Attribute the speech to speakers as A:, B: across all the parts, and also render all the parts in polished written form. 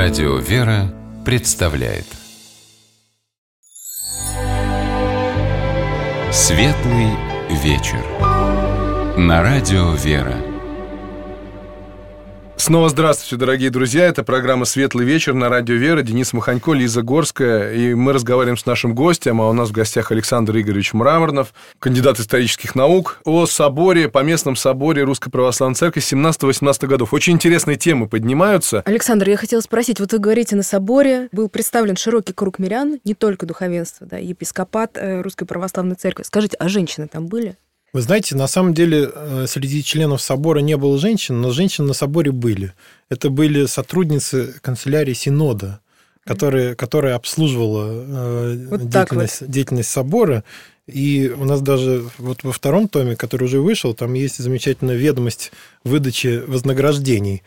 A: Радио «Вера» представляет Светлый вечер на Радио «Вера».
B: Снова здравствуйте, дорогие друзья. Это программа «Светлый вечер» на Радио «Вера». Денис Маханько, Лиза Горская. И мы разговариваем с нашим гостем, а у нас в гостях Александр Игоревич Мраморнов, кандидат исторических наук, о соборе, поместном соборе Русской Православной Церкви 17-18 годов. Очень интересные темы поднимаются.
C: Александр, я хотела спросить, вот вы говорите, на соборе был представлен широкий круг мирян, не только духовенство, да, епископат Русской Православной Церкви. Скажите, а женщины там были?
D: Вы знаете, на самом деле среди членов собора не было женщин, но женщины на соборе были. Это были сотрудницы канцелярии Синода, которая обслуживала деятельность собора. И у нас даже вот во втором томе, который уже вышел, там есть замечательная ведомость выдачи вознаграждений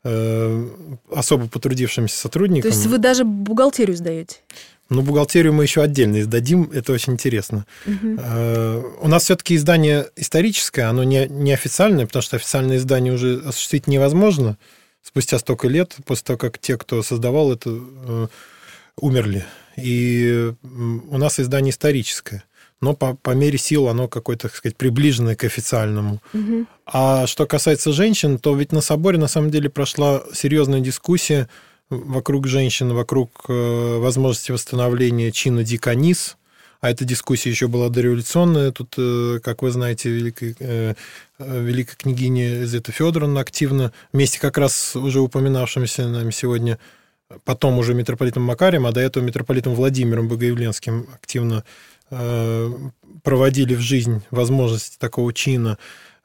D: особо потрудившимся сотрудникам.
C: То есть вы даже бухгалтерию сдаете?
D: Ну, бухгалтерию мы еще отдельно издадим, это очень интересно. У нас все-таки издание историческое, оно не официальное, потому что официальное издание уже осуществить невозможно спустя столько лет, после того, как те, кто создавал это, умерли. И у нас издание историческое, но по мере сил оно какое-то, так сказать, приближенное к официальному. А что касается женщин, то ведь на соборе на самом деле прошла серьезная дискуссия вокруг женщин, вокруг возможности восстановления чина диконис, а эта дискуссия еще была дореволюционная. Тут, как вы знаете, великая княгиня Елизавета Федоровна активно, вместе как раз уже упоминавшимся нами сегодня, потом уже митрополитом Макарием, а до этого митрополитом Владимиром Богоявленским активно проводили в жизнь возможность такого чина.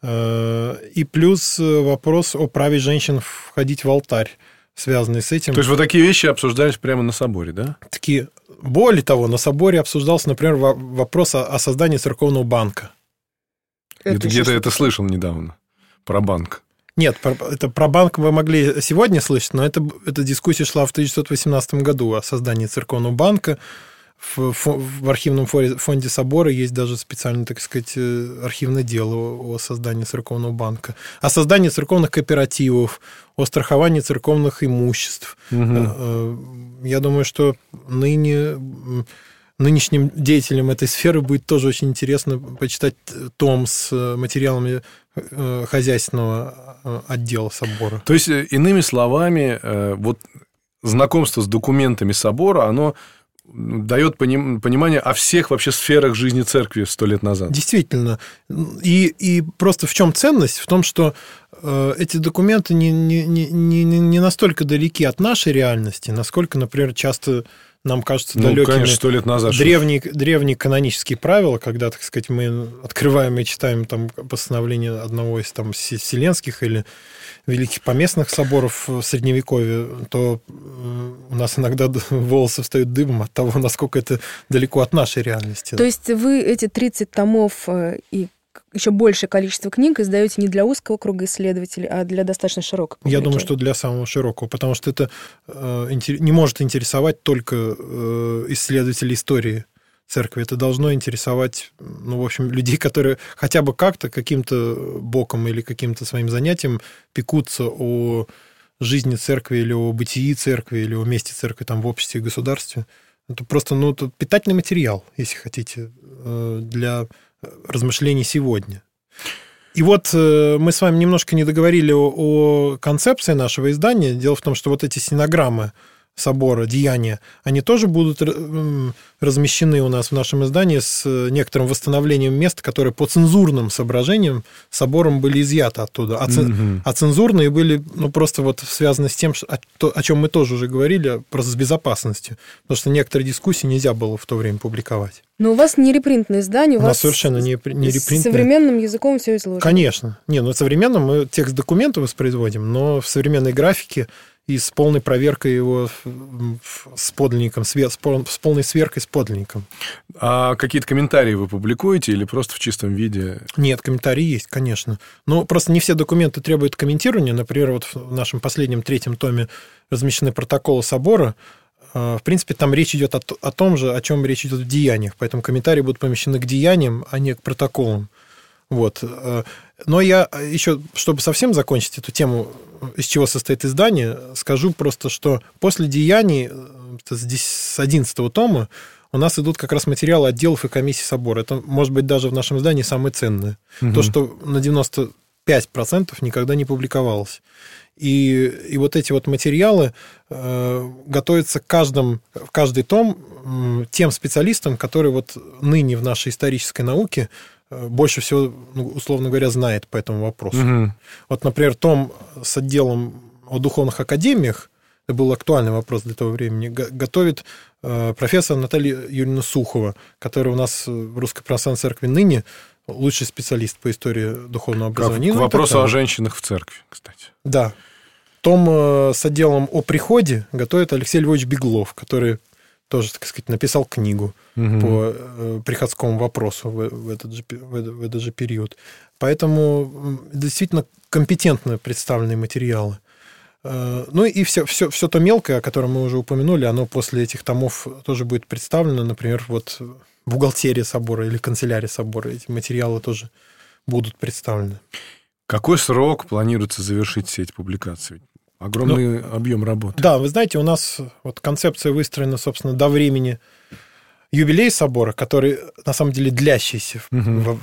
D: И плюс вопрос о праве женщин входить в алтарь, связанные с этим.
B: То есть вот такие вещи обсуждались прямо на соборе, да?
D: Такие. Более того, на соборе обсуждался, например, вопрос о создании церковного банка.
B: Где-то это слышал недавно, про банк.
D: Нет, это про банк вы могли сегодня слышать, но эта дискуссия шла в 1918 году о создании церковного банка. В архивном фонде собора есть даже специальное, так сказать, архивное дело о создании церковного банка, о создании церковных кооперативов, о страховании церковных имуществ. Я думаю, что нынешним деятелям этой сферы будет тоже очень интересно почитать том с материалами хозяйственного отдела собора.
B: То есть, иными словами, вот знакомство с документами собора, оно дает понимание о всех вообще сферах жизни церкви 100 лет назад.
D: Действительно. И просто в чем ценность? В том, что эти документы не настолько далеки от нашей реальности, насколько, например, часто нам кажется далекими,
B: конечно, 100 лет назад
D: древние канонические правила, когда, так сказать, мы открываем и читаем там постановление одного из там вселенских или великих поместных соборов в Средневековье, то у нас иногда волосы встают дыбом от того, насколько это далеко от нашей реальности.
C: То есть вы эти 30 томов и еще большее количество книг издаете не для узкого круга исследователей, а для достаточно широкого публики?
D: Я думаю, что для самого широкого, потому что это не может интересовать только исследователей истории церкви. Это должно интересовать, в общем, людей, которые хотя бы как-то, каким-то боком или каким-то своим занятием пекутся о жизни церкви или о бытии церкви или о месте церкви там, в обществе и государстве. Это просто это питательный материал, если хотите, для размышлений сегодня. И вот мы с вами немножко не договорили о концепции нашего издания. Дело в том, что вот эти стенограммы собора, деяния, они тоже будут размещены у нас в нашем издании с некоторым восстановлением мест, которые по цензурным соображениям собором были изъяты оттуда. А цензурные были просто вот связаны с тем, о чем мы тоже уже говорили, просто с безопасностью. Потому что некоторые дискуссии нельзя было в то время публиковать.
C: Но у вас не репринтное издание,
D: у вас совершенно не репринтное.
C: С современным языком все изложено.
D: Конечно. Современным мы текст документа воспроизводим, но в современной графике и с полной проверкой его с подлинником, с полной сверкой с подлинником.
B: А какие-то комментарии вы публикуете или просто в чистом виде?
D: Нет, комментарии есть, конечно. Но просто не все документы требуют комментирования. Например, вот в нашем последнем 3-м томе размещены протоколы собора. В принципе, там речь идет о том же, о чем речь идет в деяниях. Поэтому комментарии будут помещены к деяниям, а не к протоколам. Вот. Но я еще, чтобы совсем закончить эту тему, из чего состоит издание, скажу просто, что после «Деяний» с 11 тома у нас идут как раз материалы отделов и комиссий собора. Это, может быть, даже в нашем издании самое ценное. То, что на 95% никогда не публиковалось. И вот эти вот материалы готовятся каждый том тем специалистам, которые вот ныне в нашей исторической науке больше всего, условно говоря, знает по этому вопросу. Вот, например, том с отделом о духовных академиях, это был актуальный вопрос для того времени, готовит профессор Наталья Юрьевна Сухова, которая у нас в Русской Православной Церкви ныне лучший специалист по истории духовного образования.
B: К вопросу о женщинах в церкви, кстати.
D: Да. Том с отделом о приходе готовит Алексей Львович Беглов, который тоже, так сказать, написал книгу по приходскому вопросу в этот же период. Поэтому действительно компетентно представленные материалы. Ну и все то мелкое, о котором мы уже упомянули, оно после этих томов тоже будет представлено. Например, вот бухгалтерия собора или канцелярия собора. Эти материалы тоже будут представлены.
B: Какой срок планируется завершить все эти публикации? Огромный объем работы.
D: Да, вы знаете, у нас вот концепция выстроена, собственно, до времени юбилея собора, который, на самом деле, длящийся во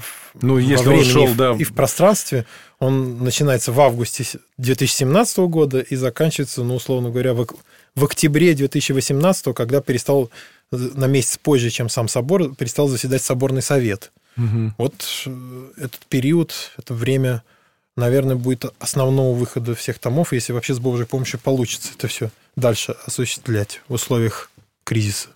D: времени и в пространстве. Он начинается в августе 2017 года и заканчивается, условно говоря, в октябре 2018, когда перестал на месяц позже, чем сам собор, перестал заседать соборный совет. Вот этот период, это время, наверное, будет основного выхода всех томов, если вообще с Божьей помощью получится это все дальше осуществлять в условиях кризиса.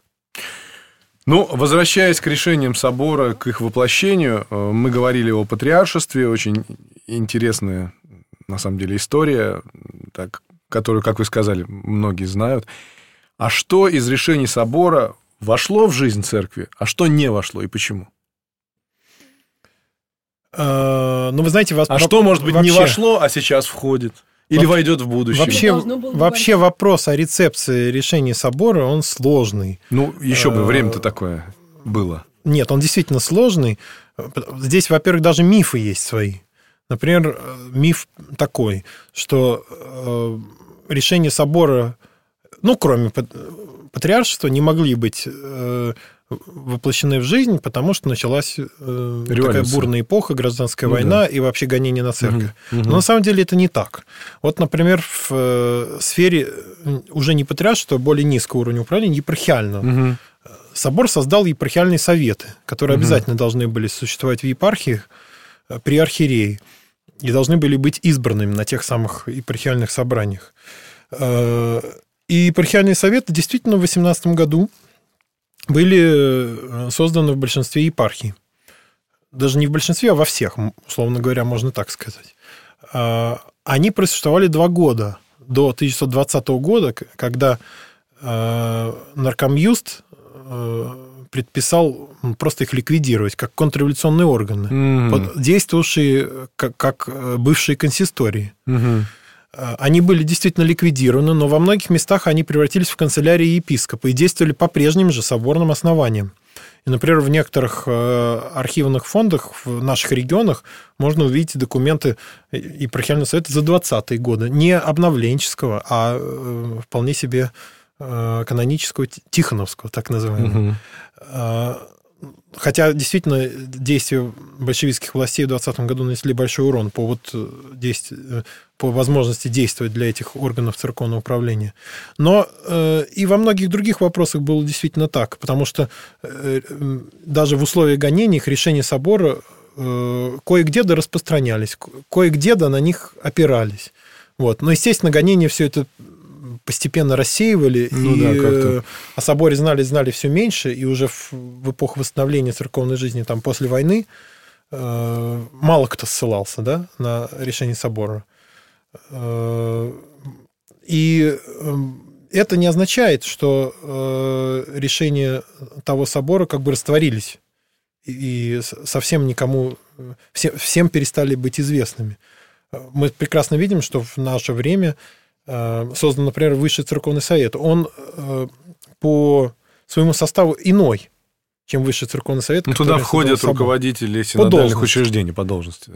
B: Возвращаясь к решениям собора, к их воплощению, мы говорили о патриаршестве, очень интересная, на самом деле, история, которую, как вы сказали, многие знают. А что из решений собора вошло в жизнь церкви, а что не вошло и почему?
D: Вы знаете...
B: что, может быть, не вошло, а сейчас входит? Или войдет в будущем?
D: Вообще вопрос о рецепции решений собора, он сложный.
B: Еще бы, время-то такое было.
D: Нет, он действительно сложный. Здесь, во-первых, даже мифы есть свои. Например, миф такой, что решения собора, кроме патриаршества, не могли быть воплощены в жизнь, потому что началась такая бурная эпоха, гражданская война и вообще гонение на церковь. Но на самом деле это не так. Вот, например, в сфере уже не патриаршества, а более низкого уровня управления, епархиального. Собор создал епархиальные советы, которые обязательно должны были существовать в епархиях при архиерее и должны были быть избранными на тех самых епархиальных собраниях. И епархиальные советы действительно в 18 году были созданы в большинстве епархий. Даже не в большинстве, а во всех, условно говоря, можно так сказать. Они просуществовали 2 года, до 1920 года, когда наркомюст предписал просто их ликвидировать, как контрреволюционные органы, действовавшие как бывшие консистории. Они были действительно ликвидированы, но во многих местах они превратились в канцелярии епископа и действовали по прежним же соборным основаниям. И, например, в некоторых архивных фондах в наших регионах можно увидеть документы епархиального совета за 20-е годы. Не обновленческого, а вполне себе канонического, тихоновского, так называемого. Хотя, действительно, действия большевистских властей в 2020 году нанесли большой урон по возможности действовать для этих органов церковного управления. Но и во многих других вопросах было действительно так, потому что даже в условиях гонений их решения собора кое-где распространялись, кое-где на них опирались. Но, естественно, гонения все это постепенно рассеивали, о соборе знали все меньше, и уже в эпоху восстановления церковной жизни, там, после войны, мало кто ссылался на решение собора. И это не означает, что решения того собора как бы растворились и совсем никому, всем перестали быть известными. Мы прекрасно видим, что в наше время создан, например, Высший церковный совет. Он по своему составу иной, чем Высший церковный совет.
B: Туда входят руководители синодальных учреждений по должности. Да.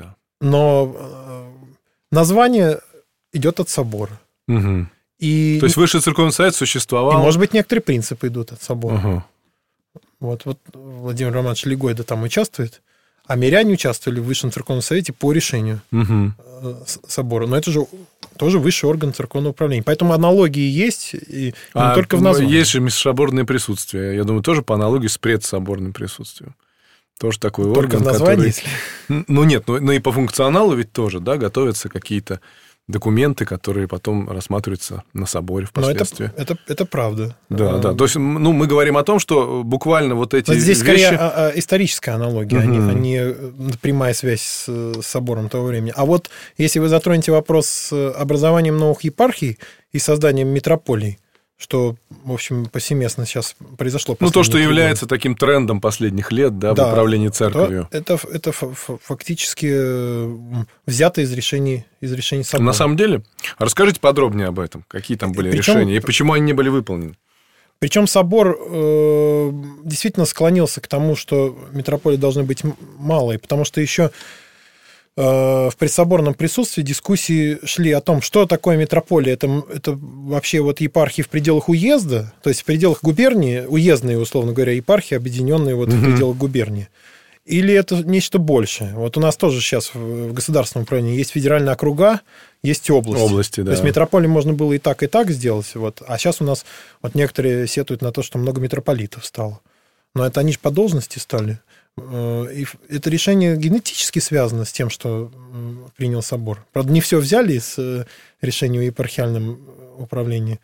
D: Но название идет от собора.
B: Угу.
D: И,
B: то есть Высший церковный совет существовал...
D: И, может быть, некоторые принципы идут от собора.
B: Угу.
D: Вот Владимир Романович Легойда там участвует, а миряне участвовали в Высшем церковном совете по решению собора. Но это же тоже высший орган церковного управления. Поэтому аналогии есть, и не только в названии.
B: Есть же межсоборное присутствие. Я думаю, тоже по аналогии с предсоборным присутствием. Тоже такой орган,
D: только в названии, если...
B: Ну, нет, но и по функционалу ведь тоже, да, готовятся какие-то документы, которые потом рассматриваются на соборе впоследствии.
D: Это правда.
B: Да. То есть, мы говорим о том, что буквально вот эти
D: здесь
B: вещи...
D: скорее историческая аналогия, а не прямая связь с собором того времени. А вот если вы затронете вопрос с образованием новых епархий и созданием митрополий, что, в общем, повсеместно сейчас произошло.
B: То, что является таким трендом последних лет, да, в управлении церковью.
D: Это фактически взято из решений собора.
B: На самом деле? Расскажите подробнее об этом. Какие там были решения и почему они не были выполнены?
D: Причем собор действительно склонился к тому, что митрополии должны быть малые, потому что еще в предсоборном присутствии дискуссии шли о том, что такое митрополия. Это вообще вот епархии в пределах уезда, то есть в пределах губернии, уездные, условно говоря, епархии, объединенные в пределах губернии. Или это нечто большее. Вот у нас тоже сейчас в государственном управлении есть федеральные округа, есть области.
B: Да.
D: То есть митрополию можно было и так сделать. А сейчас у нас некоторые сетуют на то, что много митрополитов стало. Но это они же по должности стали. И это решение генетически связано с тем, что принял собор. Правда, не все взяли из решения о епархиальном управлении.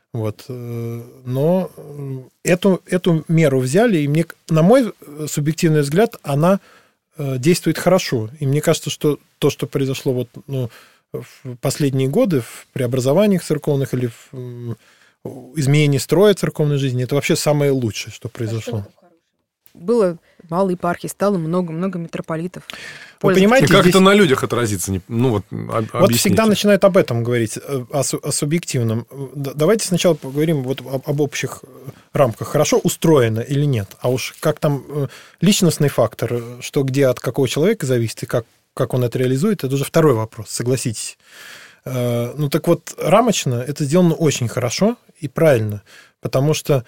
D: Но эту меру взяли, и на мой субъективный взгляд, она действует хорошо. И мне кажется, что то, что произошло в последние годы в преобразованиях церковных или в изменении строя церковной жизни, это вообще самое лучшее, что произошло.
C: Было мало епархий, стало много митрополитов.
D: Вы понимаете,
B: как это на людях отразится?
D: Вот всегда начинают об этом говорить, о субъективном. Давайте сначала поговорим об общих рамках. Хорошо устроено или нет? А уж как там личностный фактор, что где от какого человека зависит, и как он это реализует, это уже второй вопрос, согласитесь. Так вот, рамочно это сделано очень хорошо и правильно, потому что...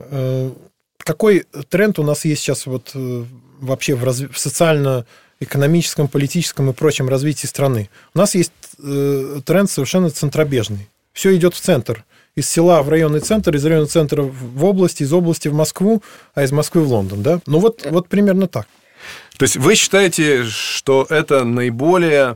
D: Какой тренд у нас есть сейчас вообще в социально-экономическом, политическом и прочем развитии страны? У нас есть тренд совершенно центробежный. Все идет в центр. Из села в районный центр, из районного центра в область, из области в Москву, а из Москвы в Лондон. Да? Вот примерно так.
B: То есть вы считаете, что это наиболее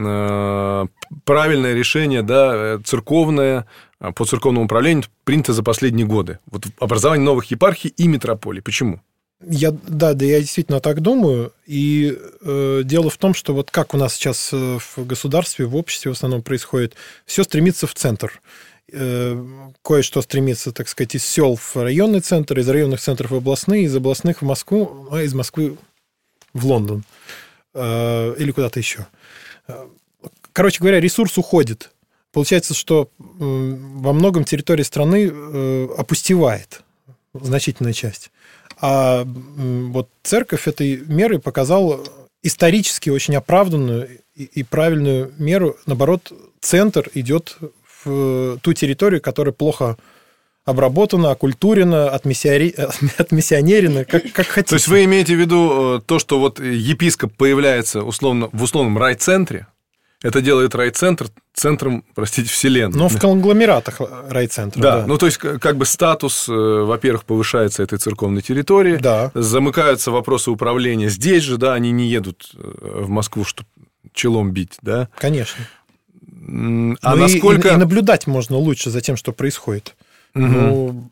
B: правильное решение, да, церковное, по церковному управлению принято за последние годы? Образование новых епархий и митрополий. Почему?
D: Я действительно так думаю. И дело в том, что как у нас сейчас в государстве, в обществе в основном происходит, все стремится в центр. Кое-что стремится, так сказать, из сел в районный центр, из районных центров в областные, из областных в Москву, а из Москвы в Лондон или куда-то еще. Короче говоря, ресурс уходит. Получается, что во многом территория страны опустевает, значительная часть. А церковь этой меры показала исторически очень оправданную и правильную меру. Наоборот, центр идет в ту территорию, которая плохо обработана, окультурена, отмиссионерена, как хотите.
B: То есть вы имеете в виду то, что епископ появляется в условном райцентре, это делает райцентр центром, вселенной.
D: Но в конгломератах райцентра.
B: Да. То есть, статус, во-первых, повышается этой церковной территории.
D: Да.
B: Замыкаются вопросы управления здесь же, да, они не едут в Москву, чтобы челом бить, да?
D: Конечно.
B: Насколько...
D: И наблюдать можно лучше за тем, что происходит.
B: Угу.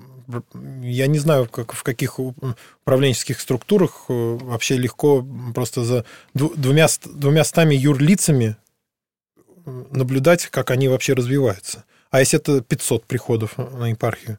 D: Я не знаю, в каких управленческих структурах вообще легко просто за 200 юрлицами наблюдать, как они вообще развиваются. А если это 500 приходов на епархию?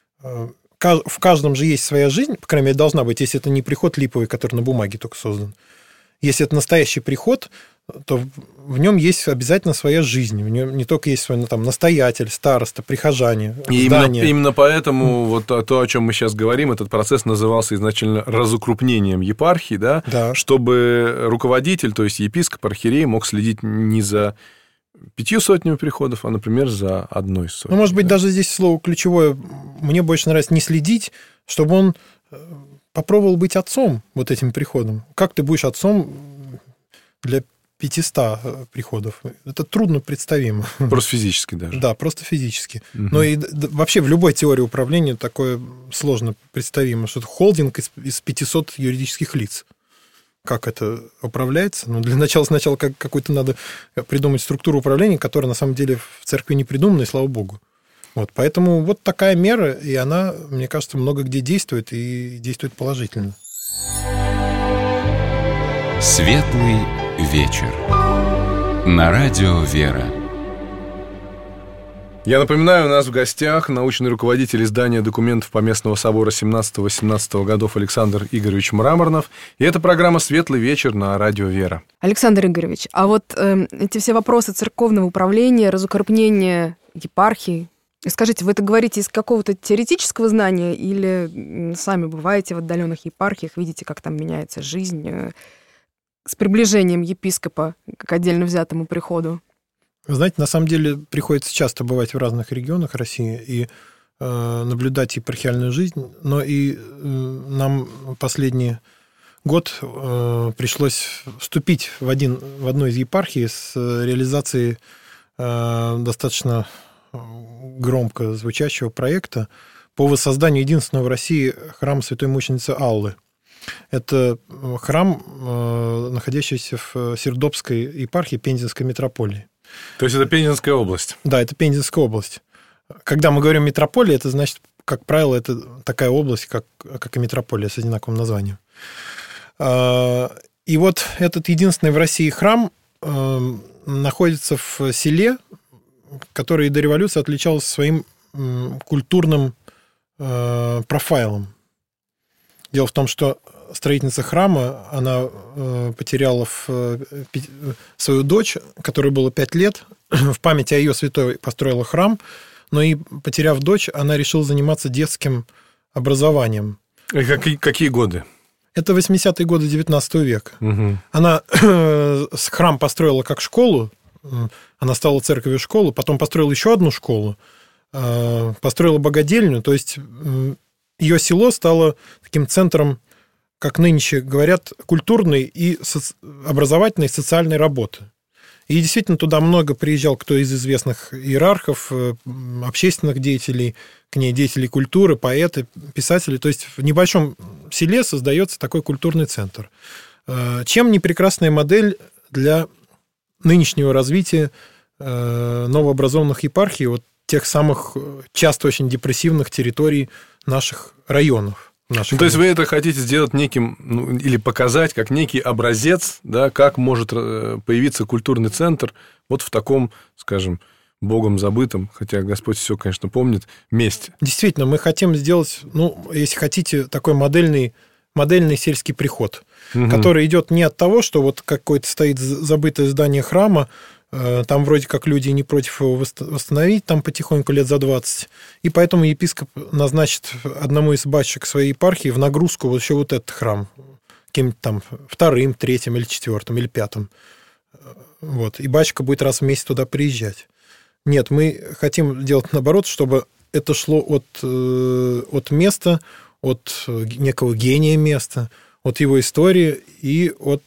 D: В каждом же есть своя жизнь, по крайней мере, должна быть, если это не приход липовый, который на бумаге только создан. Если это настоящий приход, то в нем есть обязательно своя жизнь. В нем не только есть свой там настоятель, староста, прихожане,
B: и
D: здания.
B: Именно поэтому вот то, о чем мы сейчас говорим, этот процесс назывался изначально разукрупнением епархии, да?
D: Да.
B: Чтобы руководитель, то есть епископ, архиерей, мог следить не за 5 сотнями приходов, а, например, за 1 сотней.
D: Может быть, даже здесь слово ключевое, мне больше нравится не следить, чтобы он попробовал быть отцом вот этим приходом. Как ты будешь отцом для 500 приходов? Это трудно представимо.
B: Просто физически даже.
D: Да, просто физически. Но и вообще в любой теории управления такое сложно представимо, что это холдинг из 500 юридических лиц. Как это управляется? Ну, для начала сначала какую-то надо придумать структуру управления, которая на самом деле в церкви не придумана, и слава богу. Вот, поэтому вот такая мера, и она, мне кажется, много где действует, и действует положительно.
A: Светлый вечер. На радио «Вера».
B: Я напоминаю, у нас в гостях научный руководитель издания документов Поместного собора 17-18 годов Александр Игоревич Мраморнов. И это программа «Светлый вечер» на радио «Вера».
C: Александр Игоревич, а вот эти все вопросы церковного управления, разукрупнения епархии, скажите, вы это говорите из какого-то теоретического знания или сами бываете в отдаленных епархиях, видите, как там меняется жизнь с приближением епископа к отдельно взятому приходу?
D: Вы знаете, на самом деле приходится часто бывать в разных регионах России и наблюдать епархиальную жизнь, но и нам последний год пришлось вступить в одну из епархий с реализацией достаточно громко звучащего проекта по воссозданию единственного в России храма Святой Мученицы Аллы. Это храм, находящийся в Сердобской епархии Пензенской митрополии.
B: То есть это Пензенская область?
D: Да, это Пензенская область. Когда мы говорим метрополия, это значит, как правило, это такая область, как и метрополия с одинаковым названием. И вот этот единственный в России храм находится в селе, которое до революции отличалось своим культурным профайлом. Дело в том, что строительница храма, она потеряла свою дочь, которой было 5 лет. В память о ее святой построила храм, но и, потеряв дочь, она решила заниматься детским образованием.
B: И какие годы?
D: Это 80-е годы 19 века.
B: Угу.
D: Она храм построила как школу, она стала церковью школу, потом построила еще одну школу, построила богадельню, то есть ее село стало таким центром, как нынче говорят, культурной и образовательной социальной работы. И действительно туда много приезжал кто из известных иерархов, общественных деятелей, к ней деятелей культуры, поэты, писатели. То есть в небольшом селе создается такой культурный центр. Чем не прекрасная модель для нынешнего развития новообразованных епархий, вот тех самых часто очень депрессивных территорий наших районов.
B: То есть вы это хотите сделать неким, или показать как некий образец, да, как может появиться культурный центр вот в таком, скажем, Богом забытом, хотя Господь все, конечно, помнит, месте.
D: Действительно, мы хотим сделать, если хотите, такой модельный сельский приход, который идет не от того, что вот какое-то стоит забытое здание храма, там вроде как люди не против его восстановить, там потихоньку лет за 20. И поэтому епископ назначит одному из батюшек своей епархии в нагрузку вот еще вот этот храм, каким-то там 2-м, 3-м или 4-м или 5-м. Вот. И батюшка будет раз в месяц туда приезжать. Нет, мы хотим делать наоборот, чтобы это шло от места, от некого гения места, от его истории и от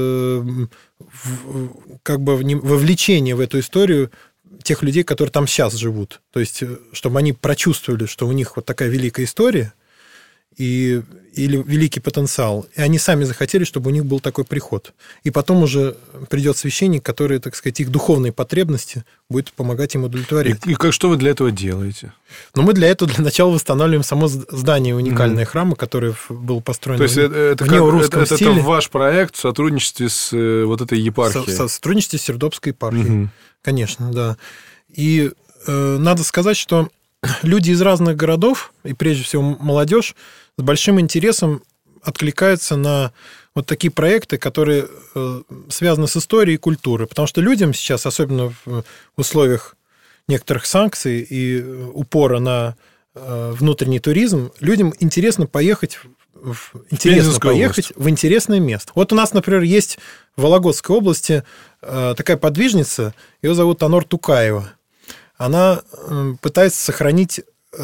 D: как бы вовлечения в эту историю тех людей, которые там сейчас живут. То есть, чтобы они прочувствовали, что у них вот такая великая история или великий потенциал, и они сами захотели, чтобы у них был такой приход. И потом уже придет священник, который, так сказать, их духовные потребности будет помогать им удовлетворять.
B: И что вы для этого делаете?
D: Мы для этого для начала восстанавливаем само здание уникальное храма, которое было построено в неорусском стиле.
B: Это ваш проект в сотрудничестве с вот этой епархией?
D: В сотрудничестве с Сердобской епархией, конечно, да. И надо сказать, что люди из разных городов, и прежде всего молодежь, с большим интересом откликаются на вот такие проекты, которые связаны с историей и культурой. Потому что людям сейчас, особенно в условиях некоторых санкций и упора на внутренний туризм, людям интересно поехать в интересное место. Вот у нас, например, есть в Вологодской области такая подвижница, ее зовут Анор Тукаева. Она пытается сохранить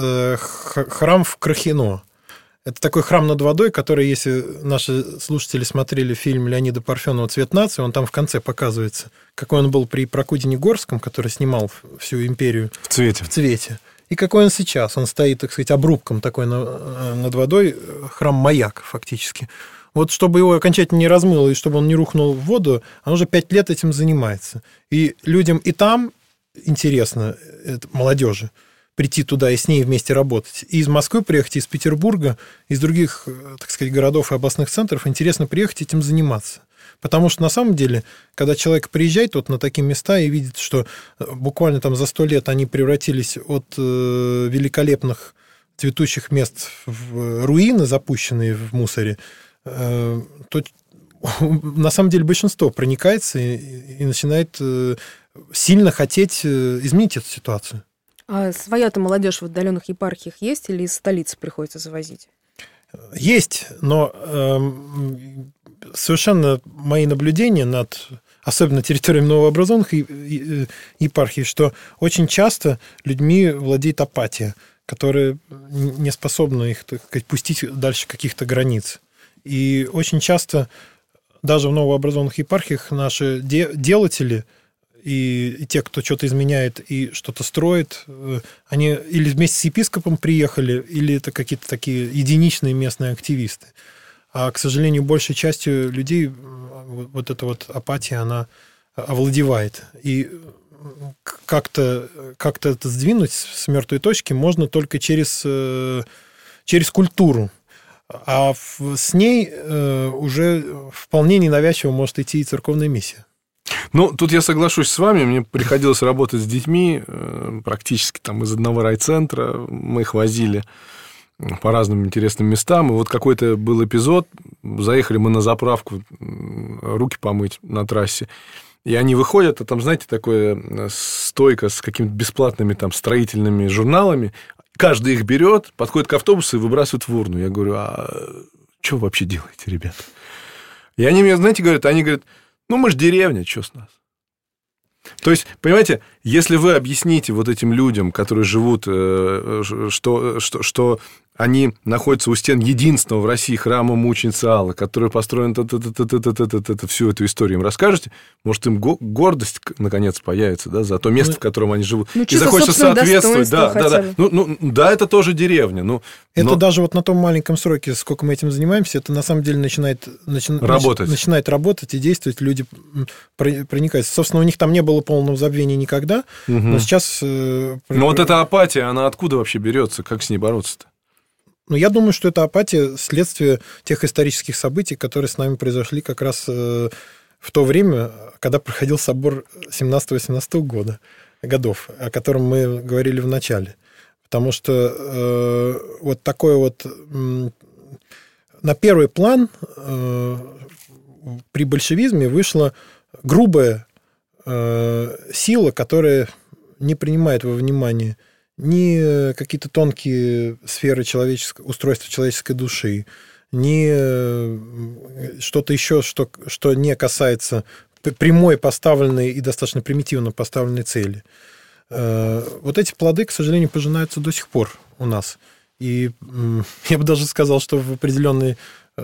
D: храм в Крахино. Это такой храм над водой, который, если наши слушатели смотрели фильм Леонида Парфенова «Цвет нации», он там в конце показывается, какой он был при Прокудине Горском, который снимал всю империю в цвете. И какой он сейчас. Он стоит, так сказать, обрубком такой над водой, храм-маяк фактически. Вот чтобы его окончательно не размыло и чтобы он не рухнул в воду, он уже 5 лет этим занимается. И людям и там интересно, молодежи, прийти туда и с ней вместе работать. И из Москвы приехать, и из Петербурга, из других, так сказать, городов и областных центров интересно приехать этим заниматься. Потому что, на самом деле, когда человек приезжает вот на такие места и видит, что буквально там за 100 лет они превратились от великолепных цветущих мест в руины, запущенные в мусоре, то на самом деле большинство проникается и начинает сильно хотеть изменить эту ситуацию.
C: А своя-то молодежь в отдаленных епархиях есть или из столицы приходится завозить?
D: Есть, но совершенно мои наблюдения над, особенно территориями новообразованных епархий, что очень часто людьми владеет апатия, которая не способна их, так сказать, пустить дальше каких-то границ. И очень часто даже в новообразованных епархиях наши делатели и те, кто что-то изменяет и что-то строит, они или вместе с епископом приехали, или это какие-то такие единичные местные активисты. А, к сожалению, большей частью людей вот эта вот апатия, она овладевает. И как-то это сдвинуть с мертвой точки можно только через культуру. А с ней уже вполне ненавязчиво может идти и церковная миссия.
B: Ну, тут я соглашусь с вами. Мне приходилось работать с детьми практически там из одного райцентра. Мы их возили по разным интересным местам. И вот какой-то был эпизод. Заехали мы на заправку руки помыть на трассе. И они выходят, а там, знаете, такая стойка с какими-то бесплатными там строительными журналами. Каждый их берет, подходит к автобусу и выбрасывает в урну. Я говорю, а что вы вообще делаете, ребята? И они мне, знаете, говорят, ну, мы же деревня, что с нас? То есть, понимаете, если вы объясните вот этим людям, которые живут, что они находятся у стен единственного в России храма мученицы Аллы, который построен всю эту историю им расскажете, может, им гордость, наконец, появится, да, за то место, в котором они живут.
C: Ну,
B: и захочется соответствовать. Да. Да, это тоже деревня.
D: Это даже вот на том маленьком сроке, сколько мы этим занимаемся, это на самом деле начинает работать и действовать, люди проникаются. Собственно, у них там не было полного забвения никогда, но сейчас... Но
B: вот эта апатия, она откуда вообще берется? Как с ней бороться-то?
D: Ну, я думаю, что это апатия следствие тех исторических событий, которые с нами произошли как раз в то время, когда проходил собор 17-18 годов, о котором мы говорили в начале. Потому что вот такое вот... На первый план при большевизме вышла грубая сила, которая не принимает во внимание ни какие-то тонкие сферы устройства человеческой души, ни что-то еще, что не касается прямой поставленной и достаточно примитивно поставленной цели. Вот эти плоды, к сожалению, пожинаются до сих пор у нас. И я бы даже сказал, что с определенной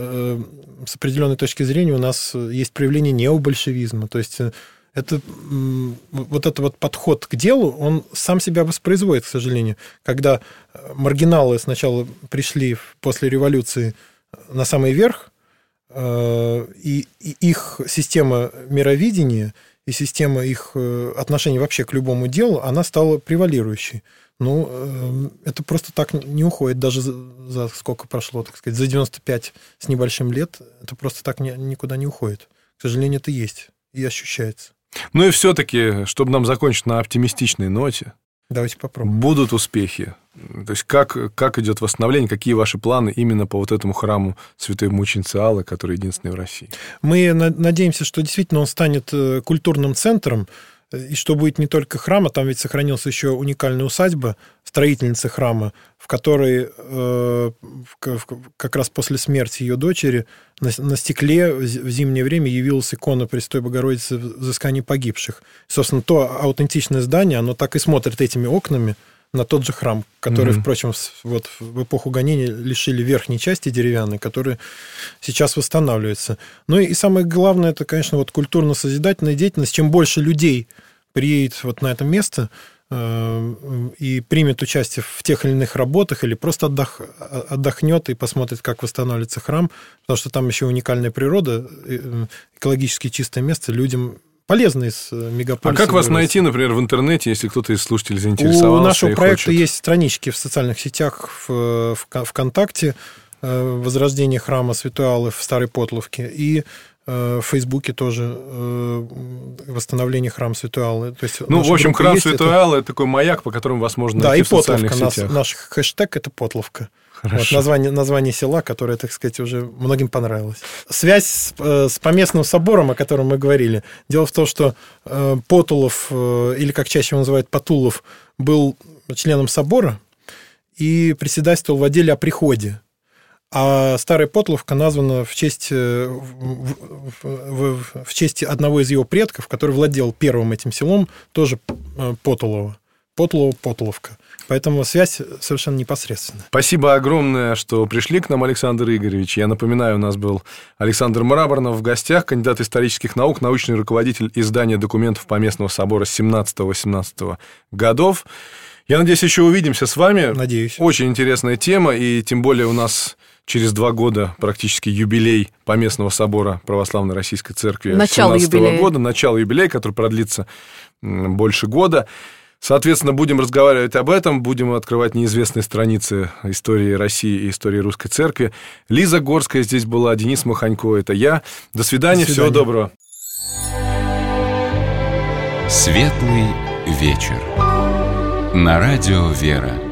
D: точки зрения у нас есть проявление необольшевизма. То есть это вот подход к делу, он сам себя воспроизводит, к сожалению. Когда маргиналы сначала пришли после революции на самый верх, и их система мировидения и система их отношений вообще к любому делу, она стала превалирующей. Ну, это просто так не уходит, даже за сколько прошло, так сказать, за 95 с небольшим лет, это просто так никуда не уходит. К сожалению, это есть и ощущается.
B: Ну и все-таки, чтобы нам закончить на оптимистичной ноте,
D: давайте попробуем.
B: Будут успехи То есть как идет восстановление, какие ваши планы именно по вот этому храму Святой Мученицы Аллы, который единственный в России?
D: Мы надеемся, что действительно он станет культурным центром, и что будет не только храм, а там ведь сохранилась еще уникальная усадьба строительницы храма, в которой как раз после смерти ее дочери на стекле в зимнее время явилась икона Пресвятой Богородицы взыскания погибших. Собственно, то аутентичное здание, оно так и смотрит этими окнами на тот же храм, который, впрочем, вот в эпоху гонения лишили верхней части деревянной, которая сейчас восстанавливается. Ну и самое главное, это, конечно, вот культурно-созидательная деятельность. Чем больше людей приедет вот на это место и примет участие в тех или иных работах, или просто отдохнет и посмотрит, как восстанавливается храм, потому что там еще уникальная природа, экологически чистое место, людям полезно из мегаполиса.
B: А как вас найти, например, в интернете, если кто-то из слушателей заинтересовался?
D: У нашего проекта есть странички в социальных сетях, в ВКонтакте, «Возрождение храма Святой Аллы» в Старой Потловке, и в Фейсбуке тоже «Восстановление храма Святой Аллы». То есть,
B: в общем, храм Святой Аллы – это такой маяк, по которому вас можно найти в социальных сетях. Да, и
D: Потловка. Наш хэштег – это Потловка. Вот название села, которое, так сказать, уже многим понравилось. Связь с Поместным собором, о котором мы говорили. Дело в том, что Потулов, или как чаще его называют Потулов, был членом собора и председательствовал в отделе о приходе. А Старая Потловка названа в честь одного из его предков, который владел первым этим селом, тоже Потулова. Потловка. Поэтому связь совершенно непосредственная.
B: Спасибо огромное, что пришли к нам, Александр Игоревич. Я напоминаю, у нас был Александр Мраморнов в гостях, кандидат исторических наук, научный руководитель издания документов Поместного собора 17-18 годов. Я надеюсь, еще увидимся с вами.
D: Надеюсь.
B: Очень интересная тема, и тем более у нас через 2 года практически юбилей Поместного собора Православной Российской Церкви 17-го года. Начало юбилея, который продлится больше года. Соответственно, будем разговаривать об этом, будем открывать неизвестные страницы истории России и истории Русской Церкви. Лиза Горская здесь была, Денис Маханько, это я. До свидания, всего доброго.
A: Светлый вечер. На радио «Вера».